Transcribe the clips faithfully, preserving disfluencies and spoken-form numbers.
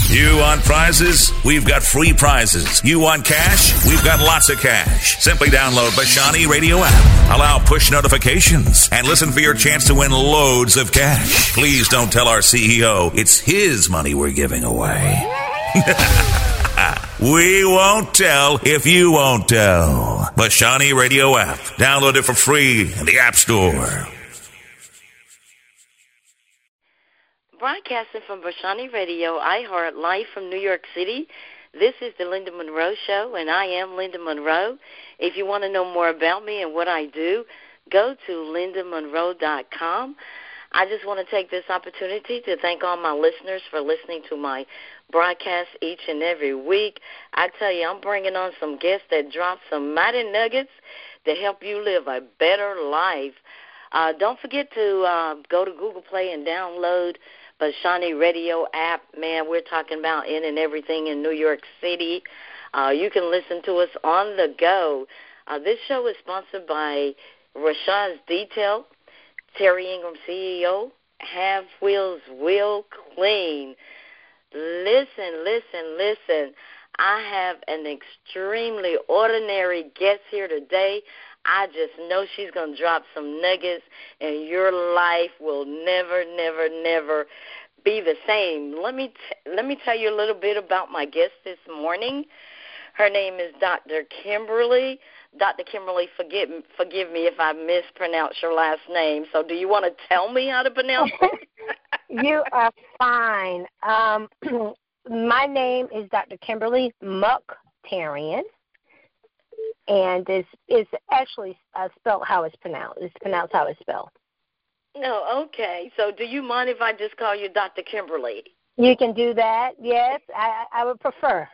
You want prizes? We've got free prizes. You want cash? We've got lots of cash. Simply download the Shawnee Radio app. Allow push notifications and listen for your chance to win loads of cash. Please don't tell our C E O it's his money we're giving away. We won't tell if you won't tell. The Shawnee Radio app. Download it for free in the App Store. Broadcasting from Shawnee Radio, iHeart Live from New York City. This is the Linda Monroe Show, and I am Linda Monroe. If you want to know more about me and what I do, go to linda monroe dot com. I just want to take this opportunity to thank all my listeners for listening to my broadcast each and every week. I tell you, I'm bringing on some guests that drop some mighty nuggets to help you live a better life. Uh, don't forget to uh, go to Google Play and download the Shawnee Radio app. Man, we're talking about in and everything in New York City. Uh, you can listen to us on the go. Uh, this show is sponsored by Rashad's Detail, Terry Ingram, C E O, Have Wheels Wheel Clean. Listen, listen, listen. I have an extremely ordinary guest here today. I just know she's going to drop some nuggets, and your life will never, never, never be the same. Let me t- let me tell you a little bit about my guest this morning. Her name is Doctor Kimberly. Doctor Kimberly, forgive, forgive me if I mispronounce your last name. So do you want to tell me how to pronounce it? You are fine. Um, my name is Doctor Kimberly Mukhtarian. And it's, it's actually uh, spelled how it's pronounced. It's pronounced how it's spelled. No, okay. So do you mind if I just call you Doctor Kimberly? You can do that, yes. I, I would prefer.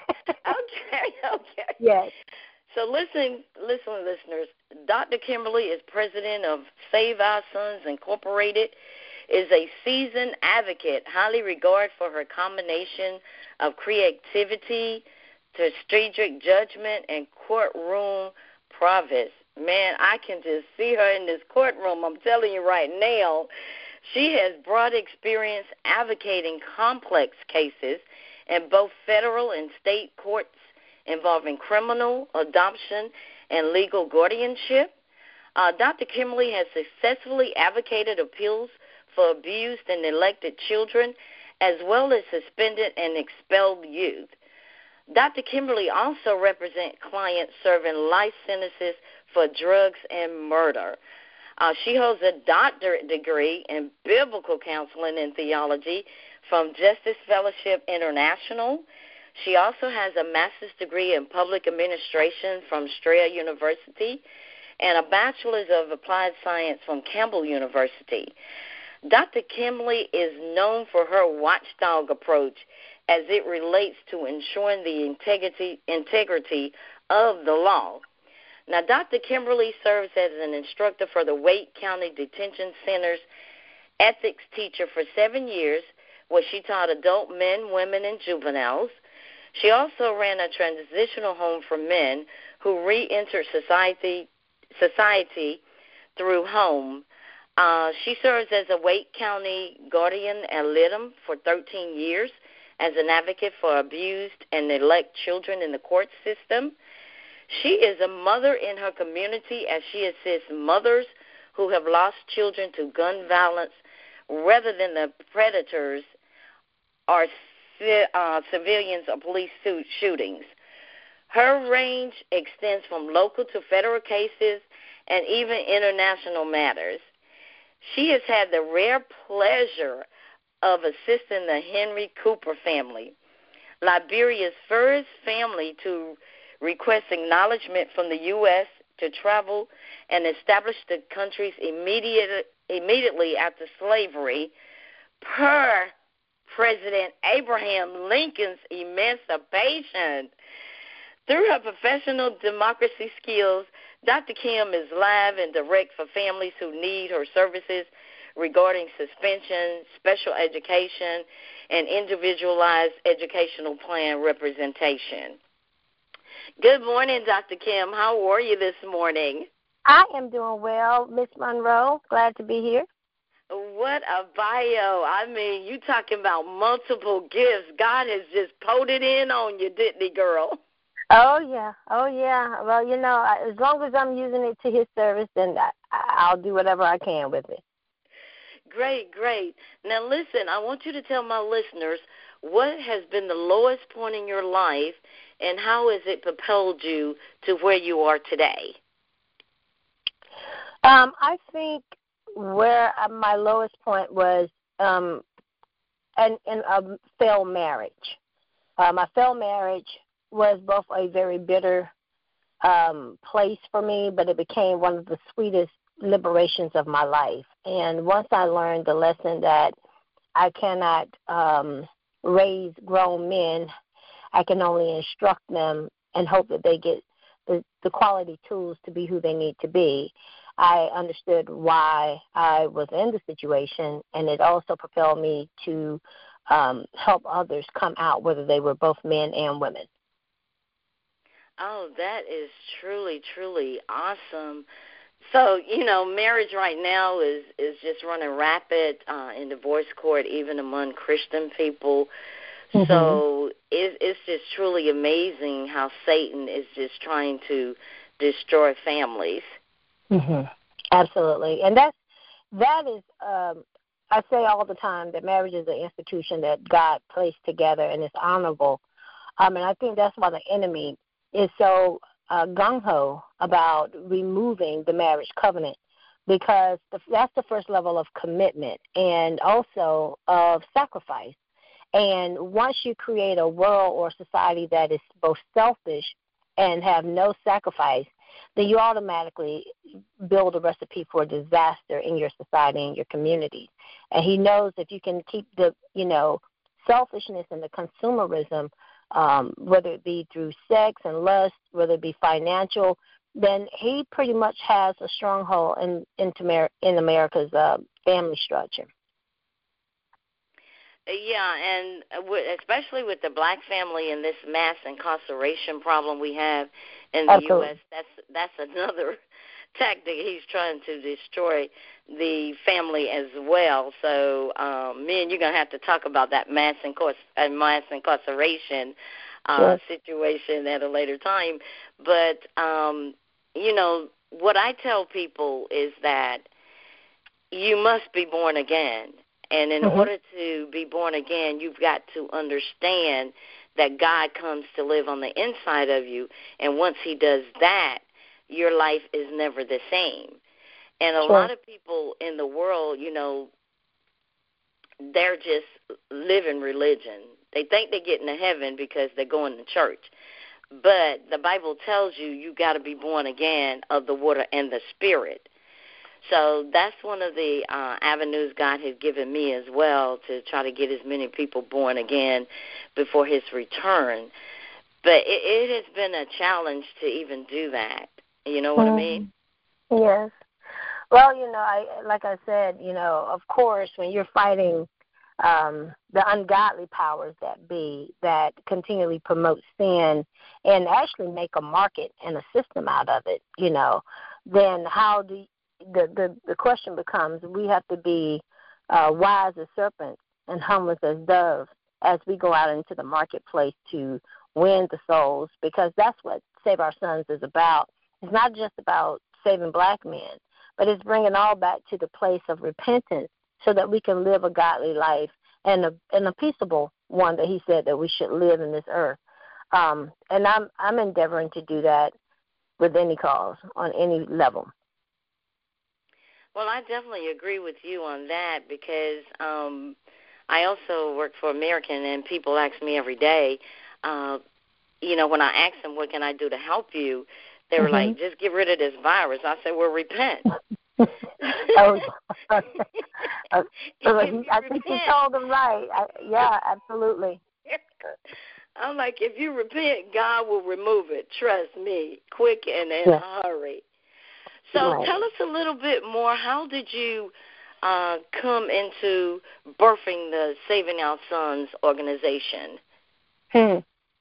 Okay, okay. Yes. So listen, listen, listeners. Doctor Kimberly is president of Save Our Sons Incorporated, is a seasoned advocate, highly regarded for her combination of creativity, strategic judgment, and courtroom prowess. Man, I can just see her in this courtroom. I'm telling you right now, she has broad experience advocating complex cases in both federal and state courts involving criminal, adoption, and legal guardianship. Uh, Doctor Kimberly has successfully advocated appeals for abused and neglected children, as well as suspended and expelled youth. Doctor Kimberly also represents clients serving life sentences for drugs and murder. Uh, she holds a doctorate degree in biblical counseling and theology from Justice Fellowship International. She also has a master's degree in public administration from Strayer University and a bachelor's of applied science from Campbell University. Doctor Kimberly is known for her watchdog approach as it relates to ensuring the integrity integrity of the law. Now, Doctor Kimberly serves as an instructor for the Wake County Detention Center's ethics teacher for seven years, where she taught adult men, women, and juveniles. She also ran a transitional home for men who re-entered society, society through home. Uh, she serves as a Wake County guardian ad litem for thirteen years, as an advocate for abused and neglected children in the court system. She is a mother in her community as she assists mothers who have lost children to gun violence rather than the predators or uh, civilians or police shootings. Her range extends from local to federal cases and even international matters. She has had the rare pleasure of assisting the Henry Cooper family, Liberia's first family to request acknowledgement from the U S to travel and establish the country's immediate, immediately after slavery, per President Abraham Lincoln's emancipation. Through her professional democracy skills, Doctor Kim is live and direct for families who need her services regarding suspension, special education, and individualized educational plan representation. Good morning, Doctor Kim. How are you this morning? I am doing well, Miss Monroe. Glad to be here. What a bio. I mean, you talking about multiple gifts. God has just poured it in on you, didn't he, girl? Oh, yeah. Oh, yeah. Well, you know, as long as I'm using it to his service, then I, I'll do whatever I can with it. Great, great. Now, listen, I want you to tell my listeners what has been the lowest point in your life and how has it propelled you to where you are today? Um, I think where my lowest point was um, in, in a failed marriage. Uh, my failed marriage was both a very bitter um, place for me, but it became one of the sweetest liberations of my life. And once I learned the lesson that I cannot um, raise grown men, I can only instruct them and hope that they get the, the quality tools to be who they need to be. I understood why I was in the situation, and it also propelled me to um, help others come out, whether they were both men and women. Oh, that is truly, truly awesome. So, you know, marriage right now is, is just running rapid uh, in divorce court, even among Christian people. Mm-hmm. So it, it's just truly amazing how Satan is just trying to destroy families. Mm-hmm. Absolutely. And that's, that is, um, I say all the time that marriage is an institution that God placed together and it's honorable. Um, and I think that's why the enemy is so uh, gung-ho about removing the marriage covenant, because the, that's the first level of commitment and also of sacrifice. And once you create a world or society that is both selfish and have no sacrifice, then you automatically build a recipe for disaster in your society and your community. And he knows if you can keep the, you know, selfishness and the consumerism, um, whether it be through sex and lust, whether it be financial, then he pretty much has a stronghold in in, in America's uh, family structure. Yeah, and especially with the black family and this mass incarceration problem we have in the Absolutely. U S, that's that's another tactic. He's trying to destroy the family as well. So, um, me and you're going to have to talk about that mass, incar- uh, mass incarceration uh, yes. situation at a later time. But, um, you know, what I tell people is that you must be born again. And in mm-hmm. order to be born again, you've got to understand that God comes to live on the inside of you. And once he does that, your life is never the same. And a sure. lot of people in the world, you know, they're just living religion. They think they're getting to heaven because they're going to church. But the Bible tells you you got to be born again of the water and the Spirit. So that's one of the uh, avenues God has given me as well, to try to get as many people born again before his return. But it, it has been a challenge to even do that. You know what mm-hmm. I mean? Yes. Well, you know, I like I said, you know, of course, when you're fighting um, the ungodly powers that be that continually promote sin and actually make a market and a system out of it, you know, then how do you, The, the the question becomes, we have to be uh, wise as serpents and harmless as doves as we go out into the marketplace to win the souls, because that's what Save Our Sons is about. It's not just about saving black men, but it's bringing all back to the place of repentance so that we can live a godly life and a, and a peaceable one that he said that we should live in this earth. Um, and I'm I'm endeavoring to do that with any cause, on any level. Well, I definitely agree with you on that, because um, I also work for American, and people ask me every day, uh, you know, when I ask them, what can I do to help you, they were mm-hmm. like, just get rid of this virus. I said, well, repent. oh, I think repent, you told them right. I, yeah, absolutely. I'm like, if you repent, God will remove it. Trust me, quick and in yeah. a hurry. So right. tell us a little bit more. How did you uh, come into birthing the Saving Our Sons organization? Hmm.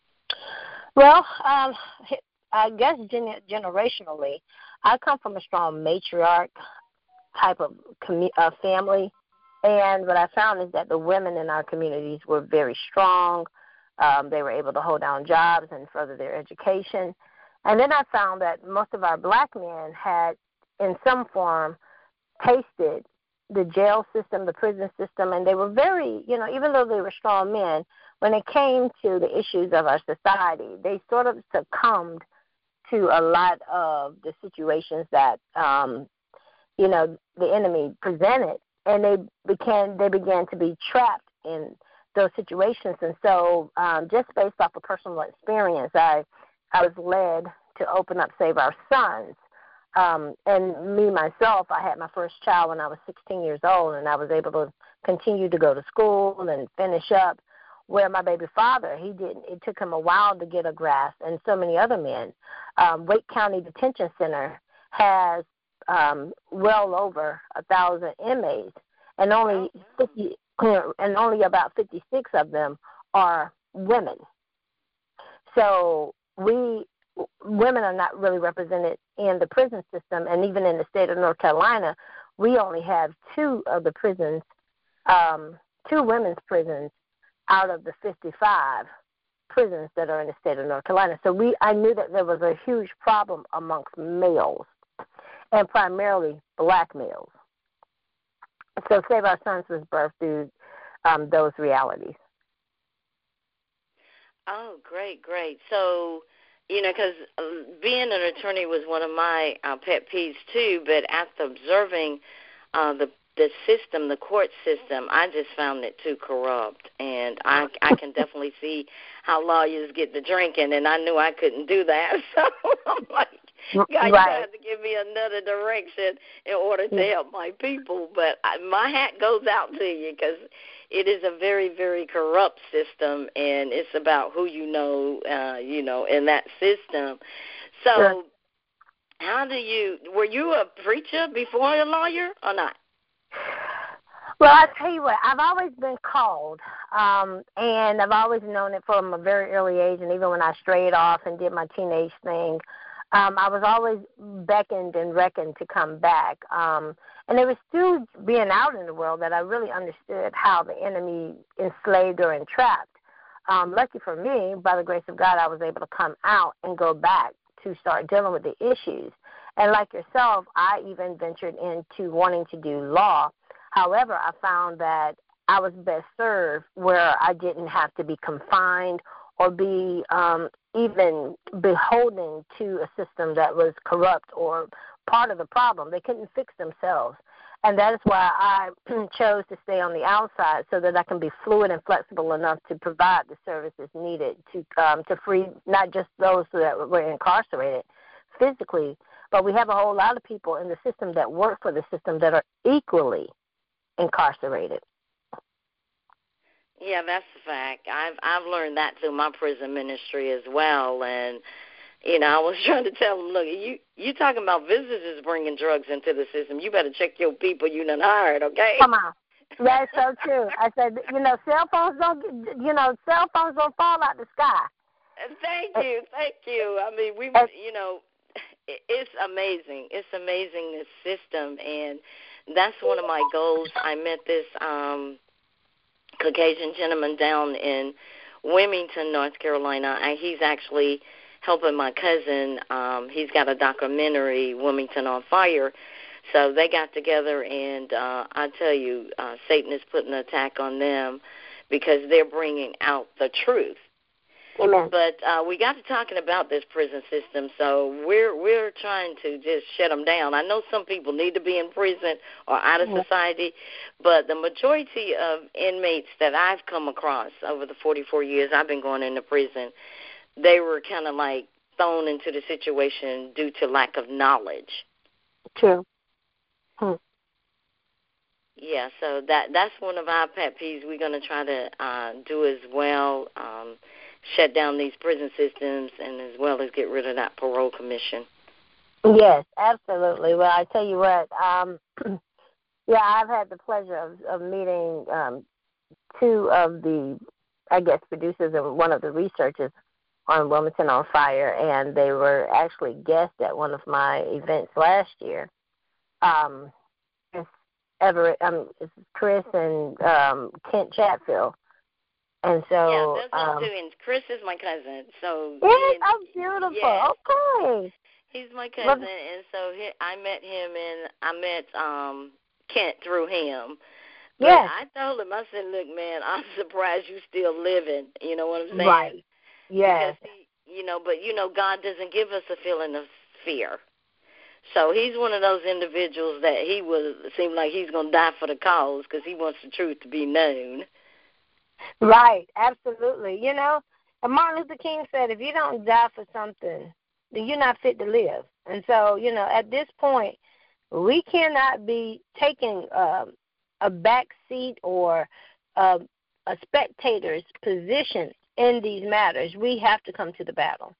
Well, um, I guess gen- generationally, I come from a strong matriarch type of commu- uh, family. And what I found is that the women in our communities were very strong. Um, they were able to hold down jobs and further their education. And then I found that most of our black men had, in some form, tasted the jail system, the prison system, and they were very, you know, even though they were strong men, when it came to the issues of our society, they sort of succumbed to a lot of the situations that, um, you know, the enemy presented. And they began they began to be trapped in those situations. And so um, just based off of personal experience, I I was led to open up Save Our Sons. Um, and me, myself, I had my first child when I was sixteen years old, and I was able to continue to go to school and finish up where my baby father, he didn't. It took him a while to get a grasp, and so many other men. Um, Wake County Detention Center has Um, well over a thousand inmates, and only fifty, and only about fifty-six of them are women. So we women are not really represented in the prison system, and even in the state of North Carolina, we only have two of the prisons, um, two women's prisons out of the fifty-five prisons that are in the state of North Carolina. So we, I knew that there was a huge problem amongst males, and primarily black males. So Save Our Sons was birthed through um, those realities. Oh, great, great. So, you know, because uh, being an attorney was one of my uh, pet peeves too, but after observing uh, the the system, the court system, I just found it too corrupt. And I, I can definitely see how lawyers get to drinking, and I knew I couldn't do that. So I'm like, God, right. You have to give me another direction in order to help my people. But I, my hat goes out to you, because it is a very, very corrupt system, and it's about who you know, uh, you know, in that system. So sure. How do you, were you a preacher before a lawyer or not? Well, I tell you what, I've always been called, um, and I've always known it from a very early age, and even when I strayed off and did my teenage thing, um, I was always beckoned and reckoned to come back. Um, and it was through being out in the world that I really understood how the enemy enslaved or entrapped. Um, lucky for me, by the grace of God, I was able to come out and go back to start dealing with the issues. And like yourself, I even ventured into wanting to do law. However, I found that I was best served where I didn't have to be confined or be um, even beholden to a system that was corrupt or part of the problem. They couldn't fix themselves. And that is why I chose to stay on the outside, so that I can be fluid and flexible enough to provide the services needed to um, to free not just those that were incarcerated physically, but we have a whole lot of people in the system that work for the system that are equally incarcerated. Yeah, that's a fact. I've I've learned that through my prison ministry as well. And, you know, I was trying to tell them, look, you you talking about visitors bringing drugs into the system. You better check your people you done hired, okay? Come on. That's so true. I said, you know, cell phones don't, you know, cell phones don't fall out the sky. Thank you, thank you. I mean, we, you know, it's amazing. It's amazing, this system, and that's one of my goals. I met this um, Caucasian gentleman down in Wilmington, North Carolina. I, he's actually helping my cousin. Um, he's got a documentary, Wilmington on Fire. So they got together, and uh, I tell you, uh, Satan is putting an attack on them because they're bringing out the truth. Amen. But uh, we got to talking about this prison system, so we're we're trying to just shut them down. I know some people need to be in prison or out of society, but the majority of inmates that I've come across over the forty-four years I've been going into prison, they were kind of like thrown into the situation due to lack of knowledge. True. Hmm. Yeah, so that that's one of our pet peeves we're going to try to uh, do as well. Um shut down these prison systems, and as well as get rid of that parole commission. Yes, absolutely. Well, I tell you what, um, yeah, I've had the pleasure of, of meeting um, two of the, I guess, producers and one of the researchers on Wilmington on Fire, and they were actually guests at one of my events last year. Um, Everett, um, it's Chris and um, Kent Chatfield. And so, yeah, that's um, us too. And Chris is my cousin, so yes, and, oh, beautiful. yes, Okay, he's my cousin, and so he, I met him, and I met um Kent through him. But yes, I told him, I said, look, man, I'm surprised you still living. You know what I'm saying? right. Yes, because he, you know, but you know, God doesn't give us a feeling of fear. So he's one of those individuals that he will seem like he's going to die for the cause because he wants the truth to be known. right, absolutely. You know, and Martin Luther King said, if you don't die for something, then you're not fit to live. And so, you know, at this point, we cannot be taking uh, a back seat or uh, a spectator's position in these matters. We have to come to the battle.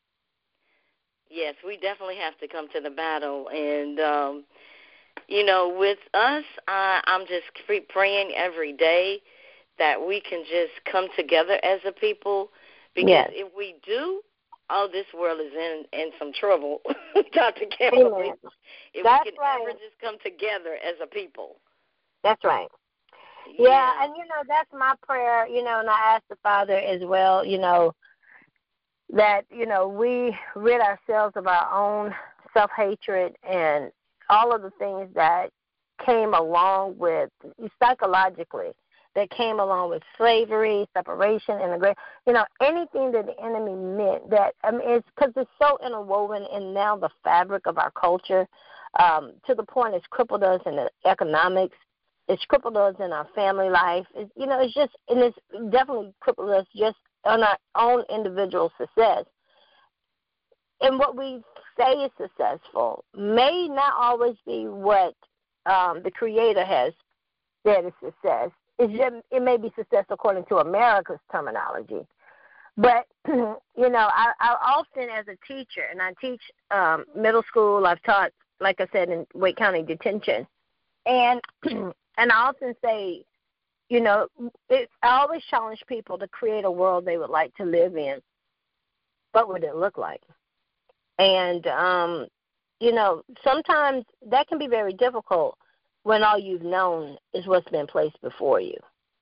Yes, we definitely have to come to the battle. And, um, you know, with us, uh, I'm just praying every day that we can just come together as a people. Because yes. if we do, oh, this world is in, in some trouble, Doctor Kimberly. If That's we can right. ever just come together as a people. That's right. Yeah. yeah, and, you know, that's my prayer, you know, and I ask the Father as well, you know, that, you know, we rid ourselves of our own self-hatred and all of the things that came along with, psychologically, that came along with slavery, separation, integration, you know, anything that the enemy meant that, I mean, it's because it's so interwoven in now the fabric of our culture, um, to the point it's crippled us in the economics, it's crippled us in our family life, it's, you know, it's just, and it's definitely crippled us just on our own individual success. And what we say is successful may not always be what um, the Creator has said is success. It's just, it may be success according to America's terminology. But, you know, I, I often as a teacher, and I teach um, middle school, I've taught, like I said, in Wake County Detention, and and I often say, you know, it, I always challenge people to create a world they would like to live in. What would it look like? And, um, you know, sometimes that can be very difficult when all you've known is what's been placed before you.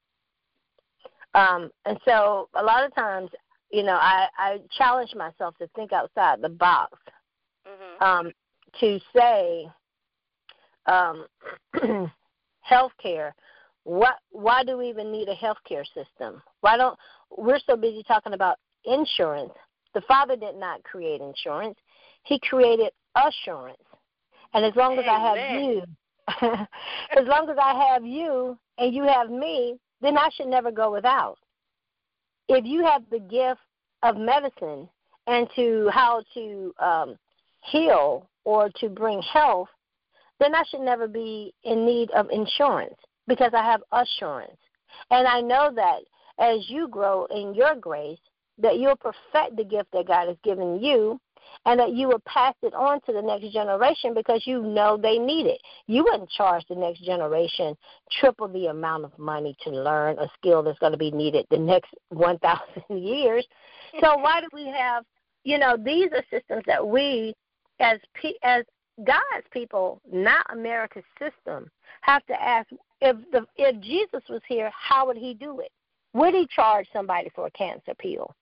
Um, and so a lot of times, you know, I, I challenge myself to think outside the box, mm-hmm. um, to say um, healthcare. What? Why do we even need a healthcare system? Why don't we're so busy talking about insurance? The Father did not create insurance; He created assurance. And as long as Amen. I have you, as long as I have you and you have me, then I should never go without. If you have the gift of medicine and to how to um, heal or to bring health, then I should never be in need of insurance, because I have assurance. And I know that as you grow in your grace, that you'll perfect the gift that God has given you, and that you will pass it on to the next generation because you know they need it. You wouldn't charge the next generation triple the amount of money to learn a skill that's going to be needed the next one thousand years. So why do we have, you know, these are systems that we as as God's people, not America's system, have to ask, if the if Jesus was here, how would he do it? Would he charge somebody for a cancer pill?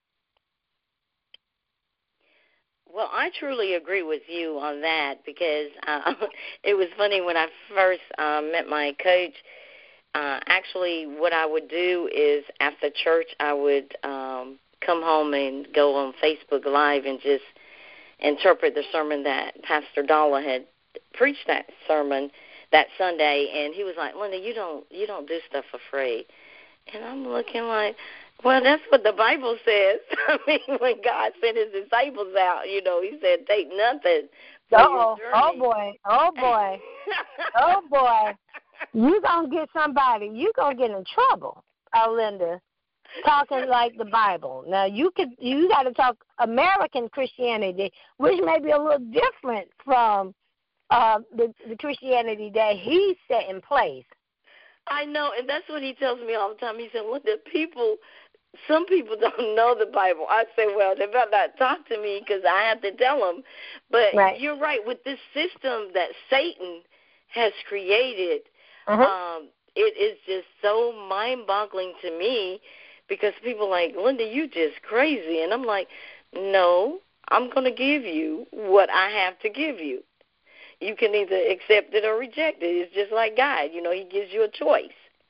Well, I truly agree with you on that, because uh, it was funny when I first uh, met my coach. Uh, actually, what I would do is after church, I would um, come home and go on Facebook Live and just interpret the sermon that Pastor Dalla had preached that sermon that Sunday. And he was like, Linda, you don't you don't do stuff for free. And I'm looking like, well, that's what the Bible says. I mean, when God sent his disciples out, you know, he said, take nothing for Uh-oh. your journey. Oh, boy. Oh, boy. Oh, boy. You're going to get somebody, you're going to get in trouble, oh, Linda, talking like the Bible. Now, you could you got to talk American Christianity, which may be a little different from uh, the, the Christianity that he set in place. I know, and that's what he tells me all the time. He said, well, the people, some people don't know the Bible. I say, well, they better not talk to me because I have to tell them. But right. You're right. With this system that Satan has created, Mm-hmm. Um, it is just so mind-boggling to me because people are like, Linda, you just crazy. And I'm like, no, I'm going to give you what I have to give you. You can either accept it or reject it. It's just like God. You know, he gives you a choice.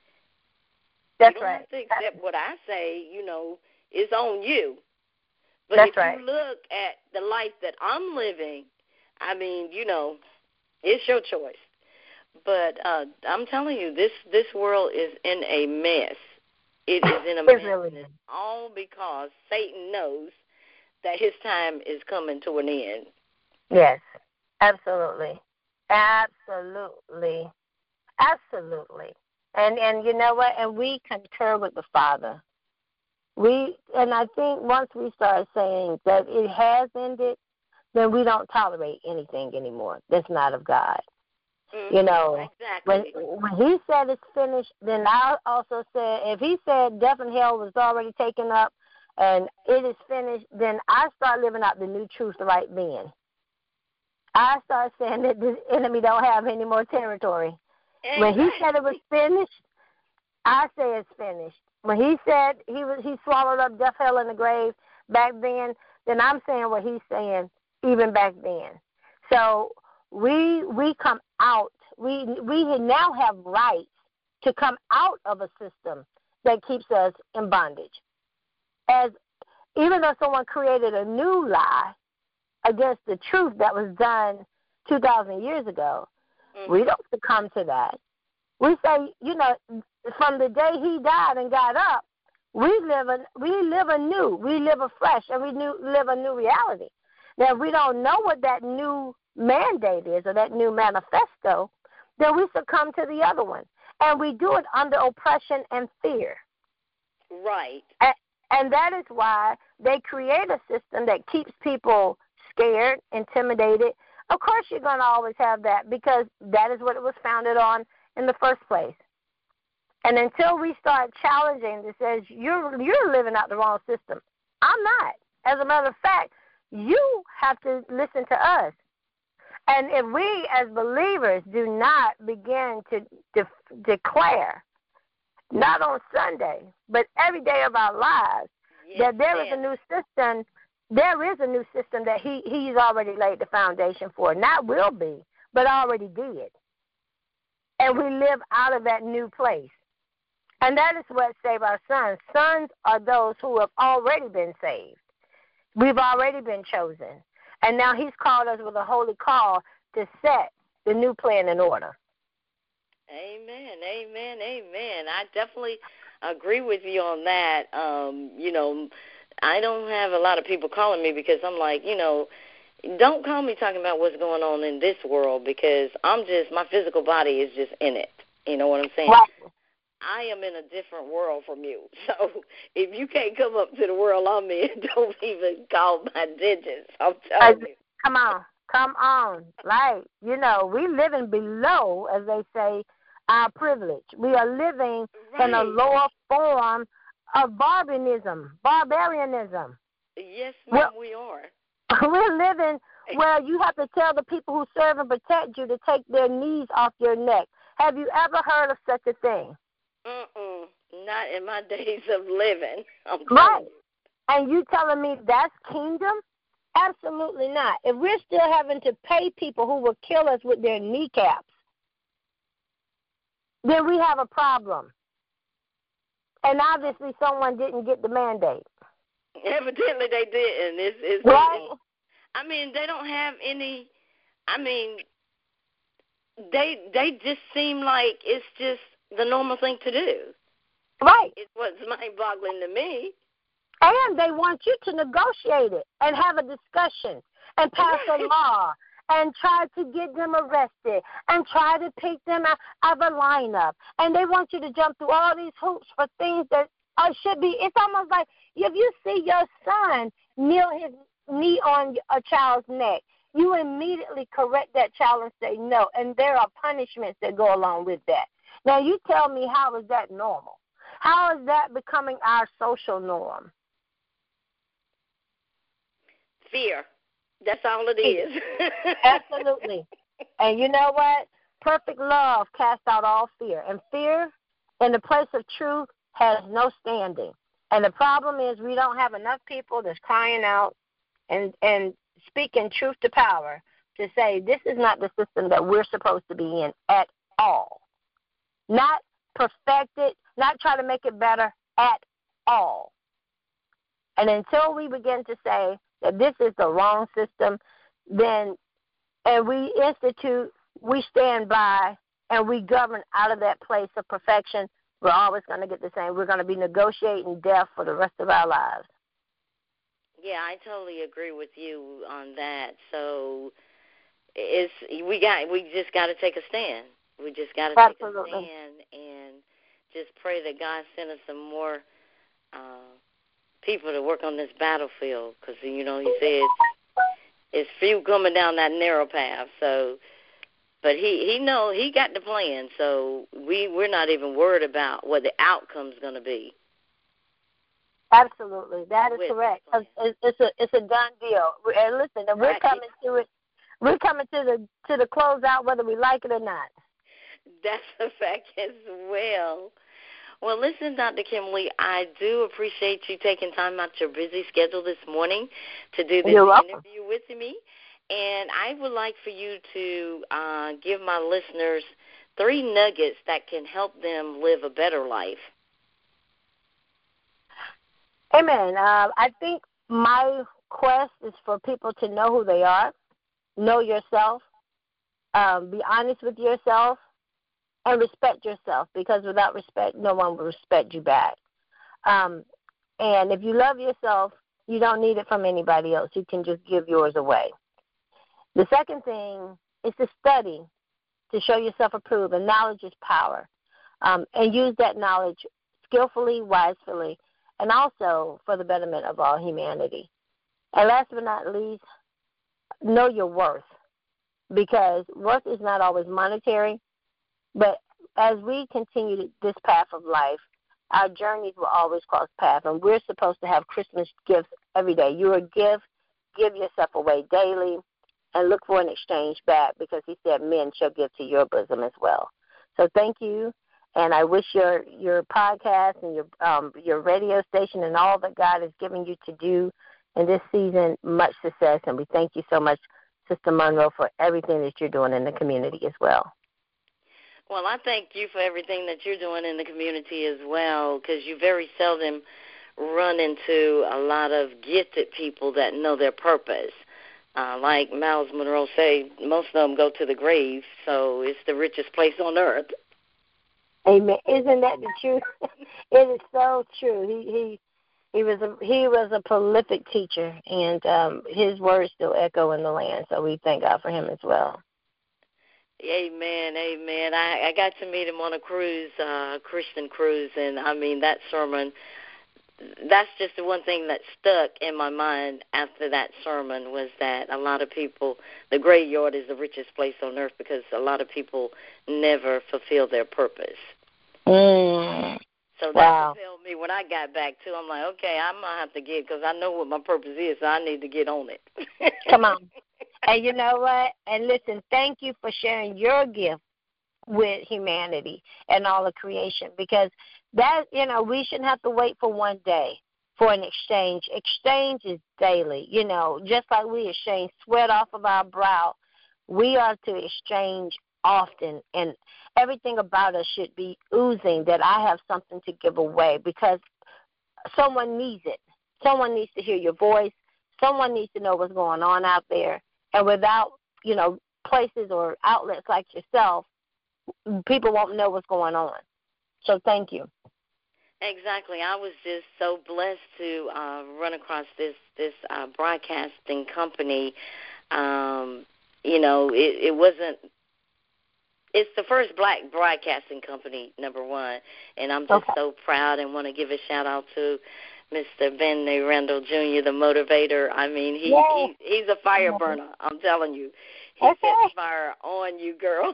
That's you don't right. have to accept what I say. You know, it's on you. But That's if right. you look at the life that I'm living, I mean, you know, it's your choice. But uh, I'm telling you, this, this world is in a mess. It is in a mess. Really And it's all because Satan knows that his time is coming to an end. Yes, absolutely. Absolutely. Absolutely. And and you know what? And we concur with the Father. We and I think once we start saying that it has ended, then we don't tolerate anything anymore that's not of God. Mm-hmm. You know, exactly. when when he said it's finished, then I also said, if he said death and hell was already taken up and it is finished, then I start living out the new truth right then. I start saying that the enemy don't have any more territory. Exactly. When he said it was finished, I say it's finished. When he said he was he swallowed up death, hell, and the grave back then, then I'm saying what he's saying even back then. So we we come out. We we now have rights to come out of a system that keeps us in bondage. As even though someone created a new lie against the truth that was done two thousand years ago, mm-hmm. we don't succumb to that. We say, you know, from the day he died and got up, we live a, we live anew, we live afresh, and we new, live a new reality. Now, if we don't know what that new mandate is or that new manifesto, then we succumb to the other one. And we do it under oppression and fear. Right. And, and that is why they create a system that keeps people scared, intimidated. Of course you're going to always have that because that is what it was founded on in the first place. And until we start challenging that says you're you're living out the wrong system, I'm not. As a matter of fact, you have to listen to us. And if we as believers do not begin to de- declare, not on Sunday, but every day of our lives, yes, that there ma'am. is a new system, there is a new system that he, he's already laid the foundation for. Not will be, but already did. And we live out of that new place. And that is what saved our sons. Sons are those who have already been saved. We've already been chosen. And now he's called us with a holy call to set the new plan in order. Amen, amen, amen. I definitely agree with you on that. Um, you know, I don't have a lot of people calling me because I'm like, you know, don't call me talking about what's going on in this world because I'm just, my physical body is just in it. You know what I'm saying? Right. I am in a different world from you. So if you can't come up to the world I'm in, don't even call my digits. I'm telling you. Come on. Come on. Right. You know, we living below, as they say, our privilege. We are living right. in a lower form of barbarism, barbarianism. Yes, ma'am, we are. We're living where you have to tell the people who serve and protect you to take their knees off your neck. Have you ever heard of such a thing? Mm-mm. Not in my days of living. I'm right. You. And you telling me that's kingdom? Absolutely not. If we're still having to pay people who will kill us with their kneecaps, then we have a problem. And obviously someone didn't get the mandate. Evidently they didn't. It's, it's, right. It's, I mean, they don't have any, I mean, they they just seem like it's just the normal thing to do. Right. It's what's mind-boggling to me. And they want you to negotiate it and have a discussion and pass a law and try to get them arrested and try to pick them out of a lineup. And they want you to jump through all these hoops for things that uh, should be, it's almost like if you see your son kneel his knee on a child's neck, you immediately correct that child and say no. And there are punishments that go along with that. Now, you tell me, how is that normal? How is that becoming our social norm? Fear. That's all it is. Absolutely. And you know what? perfect love casts out all fear. And fear in the place of truth has no standing. And the problem is we don't have enough people that's crying out and, and speaking truth to power to say this is not the system that we're supposed to be in at all. Not perfect it, not try to make it better at all. And until we begin to say that this is the wrong system, then and we institute, we stand by, and we govern out of that place of perfection, we're always going to get the same. We're going to be negotiating death for the rest of our lives. Yeah, I totally agree with you on that. So it's we got we just got to take a stand. We just got to take a stand and just pray that God send us some more uh, people to work on this battlefield, because you know He said it's few coming down that narrow path. So. But he, he know he got the plan, so we, we're not even worried about what the outcome's going to be. Absolutely. That is correct. It's, it's, a, it's a done deal. And listen, and we're coming to it. We're coming to the to the closeout whether we like it or not. That's a fact as well. Well, listen, Doctor Kimberly, I do appreciate you taking time out your busy schedule this morning to do this interview with me. And I would like for you to uh, give my listeners three nuggets that can help them live a better life. Amen. Uh, I think my quest is for people to know who they are, know yourself, um, be honest with yourself, and respect yourself, because without respect, no one will respect you back. Um, and if you love yourself, you don't need it from anybody else. You can just give yours away. The second thing is to study, to show yourself approved, and knowledge is power. Um, and use that knowledge skillfully, wisely, and also for the betterment of all humanity. And last but not least, know your worth, because worth is not always monetary, but as we continue this path of life, our journeys will always cross paths, and we're supposed to have Christmas gifts every day. You're a gift. Give yourself away daily. And look for an exchange back, because He said men shall give to your bosom as well. So thank you, and I wish your your podcast and your um, your radio station and all that God is giving you to do in this season much success. And we thank you so much, Sister Monroe, for everything that you're doing in the community as well. Well, I thank you for everything that you're doing in the community as well, because you very seldom run into a lot of gifted people that know their purpose. Uh, like Miles Monroe say, most of them go to the grave, so it's the richest place on earth. Amen. Isn't that the truth? It is so true. He he he was a he was a prolific teacher, and um, his words still echo in the land. So we thank God for him as well. Amen, amen. I, I got to meet him on a cruise, uh, Christian cruise, and I mean that sermon. That's just the one thing that stuck in my mind after that sermon, was that a lot of people, the graveyard is the richest place on earth, because a lot of people never fulfill their purpose. Mm. So that wow. fulfilled me when I got back, too. I'm like, okay, I'm going to have to get, because I know what my purpose is, so I need to get on it. Come on. And you know what? And listen, thank you for sharing your gift with humanity and all of creation, because that, you know, we shouldn't have to wait for one day for an exchange. Exchange is daily, you know, just like we exchange sweat off of our brow, we are to exchange often, and everything about us should be oozing that I have something to give away, because someone needs it. Someone needs to hear your voice. Someone needs to know what's going on out there. And without, you know, places or outlets like yourself, people won't know what's going on. So thank you. Exactly. I was just so blessed to uh, run across this this uh, broadcasting company. Um, you know, it, it wasn't. It's the first black broadcasting company, number one, and I'm just okay. so proud, and want to give a shout out to Mister Benny Randall Junior, the motivator. I mean, he, he he's a fire burner. I'm telling you. He okay. sets fire on you, girl.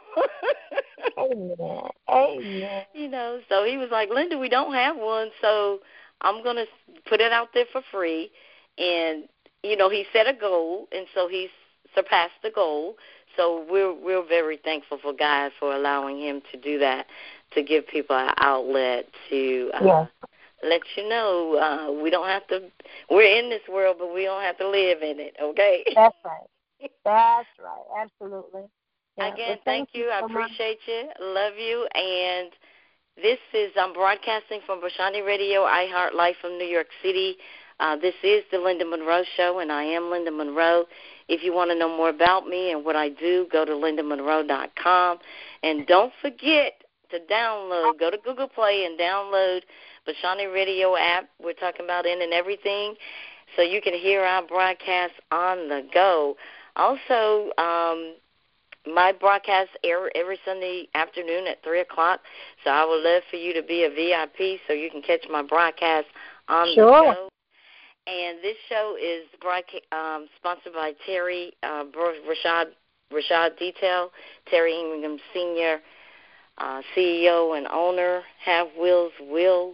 Amen. Amen. You know, so he was like, Linda, we don't have one, so I'm going to put it out there for free. And, you know, he set a goal, and so he's surpassed the goal. so we're we're very thankful for God for allowing him to do that, to give people an outlet to uh, yes. let you know uh, we don't have to, we're in this world, but we don't have to live in it, okay? That's right. That's right. Absolutely. Yeah. Again, well, thank, thank you. I so appreciate much. you. Love you. And this is, I'm broadcasting from Bashani Radio, iHeart Life from New York City. Uh, this is the Linda Monroe Show, and I am Linda Monroe. If you want to know more about me and what I do, go to linda monroe dot com. And don't forget to download, go to Google Play and download Bashani Radio app. We're talking about in and everything, so you can hear our broadcast on the go. Also, um, my broadcasts air every Sunday afternoon at three o'clock, so I would love for you to be a V I P so you can catch my broadcast on sure. the show. And this show is broadcast, um, sponsored by Terry uh, Rashad, Rashad Detail, Terry Ingram Senior, uh, C E O and owner. Have Wheels Will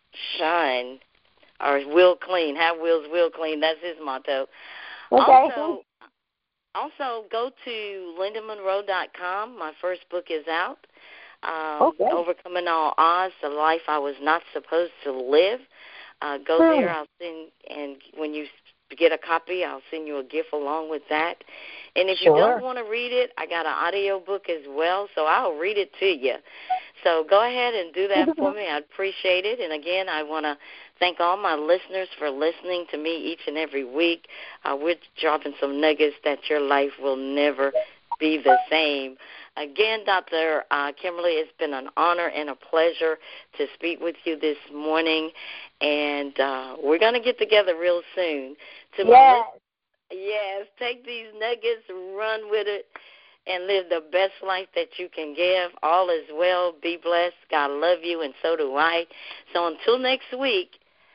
Shine, or Will Clean. Have Wheels Will Clean. That's his motto. Okay. Also, Also, go to linda monroe dot com. My first book is out, um, okay. Overcoming All Odds, The Life I Was Not Supposed to Live. Uh, go hmm. there. I'll send, and when you get a copy, I'll send you a gift along with that. And if sure. you don't want to read it, I got an audio book as well, so I'll read it to you. So go ahead and do that for me. I appreciate it. And, again, I want to thank all my listeners for listening to me each and every week. Uh, we're dropping some nuggets that your life will never be the same. Again, Doctor Uh, Kimberly, it's been an honor and a pleasure to speak with you this morning. And uh, we're going to get together real soon. To yes. My li- yes, take these nuggets, run with it, and live the best life that you can give. All is well. Be blessed. God love you, and so do I. So until next week,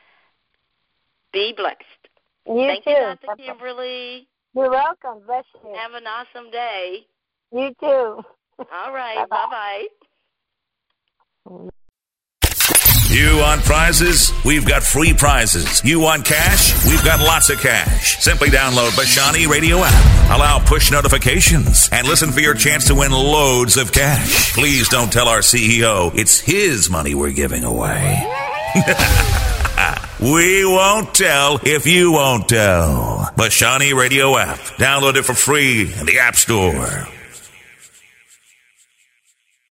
be blessed. You Thank too. you, Doctor Kimberly. You're welcome. Bless you. Have an awesome day. You too. All right. Bye-bye. Bye-bye. You want prizes? We've got free prizes. You want cash? We've got lots of cash. Simply download Bashani Radio app. Allow push notifications and listen for your chance to win loads of cash. Please don't tell our C E O it's his money we're giving away. We won't tell if you won't tell. Bashani Radio app. Download it for free in the App Store.